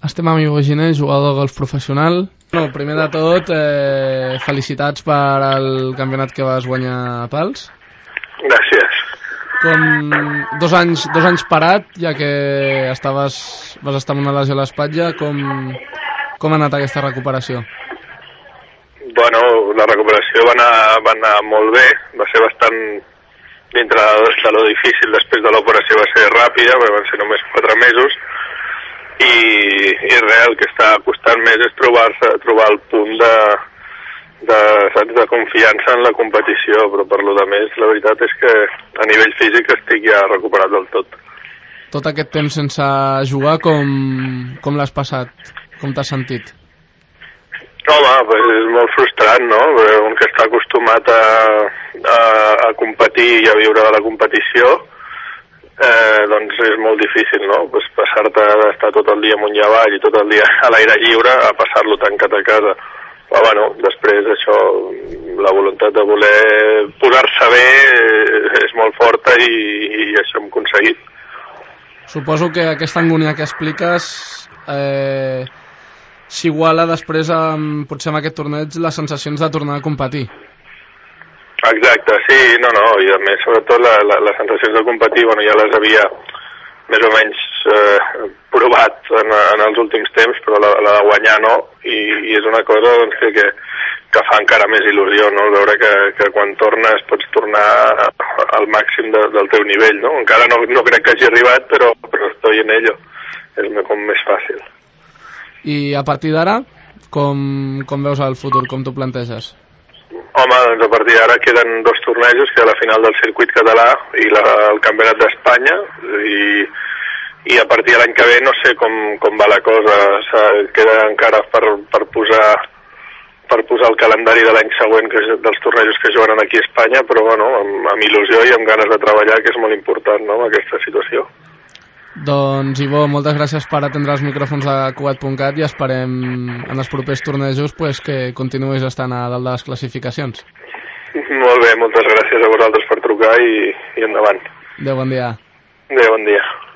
Estem amb Ivo Giner, jugador de golf professional. Bueno, primer de tot, felicitats per al campionat que vas guanyar a Pals. Gràcies. Com dos anys parat, ja que vas estar amb una lesió a l'espatlla, com ha anat aquesta recuperació? Bueno, la recuperació va anar molt bé, va ser bastant, dintre de lo difícil, després de l'operació va ser ràpida, perquè van ser només 4 mesos, i res, el que està costant més és trobar el punt de confiança en la competició, però per lo de més la veritat és que a nivell físic estic ja recuperat del tot. Tot aquest temps sense jugar, com l'has passat? Com t'has sentit? Home, pues és molt frustrant, no? Un que està acostumat a competir i a viure de la competició, doncs és molt difícil, no? Pues passar-te d'estar tot el dia amunt i avall i tot el dia a l'aire lliure a passar-lo tancat a casa. Però bueno, després això, la voluntat de voler posar-se bé és molt forta i això hem aconseguit. Suposo que aquesta angúnia que expliques s'iguala després potser amb aquest torneig les sensacions de tornar a competir. Exacte, sí, no, i a més sobretot les sensacions de competir, bueno, ja les havia més o menys provat en els últims temps, però la de guanyar no, i és una cosa doncs, que fa encara més il·lusió, no? Veure que quan tornes pots tornar al màxim del teu nivell, no? Encara no crec que hagi arribat, però estoy en ello, és com més fàcil. I a partir d'ara, com veus el futur, com t'ho planteges? Home, doncs a partir d'ara queden 2 tornejos, que és la final del circuit català i el campionat d'Espanya, i a partir de l'any que ve no sé com va la cosa, queda encara per posar el calendari de l'any següent, que és dels tornejos que juguen aquí a Espanya, però bueno, amb il·lusió i amb ganes de treballar, que és molt important, no?, en aquesta situació. Doncs, Ivo, moltes gràcies per atendre els micròfons de Cugat.cat i esperem en els propers tornejos que continuïs estant a dalt de les classificacions. Molt bé, moltes gràcies a vosaltres per trucar i endavant. Adéu, bon dia. Adéu, bon dia.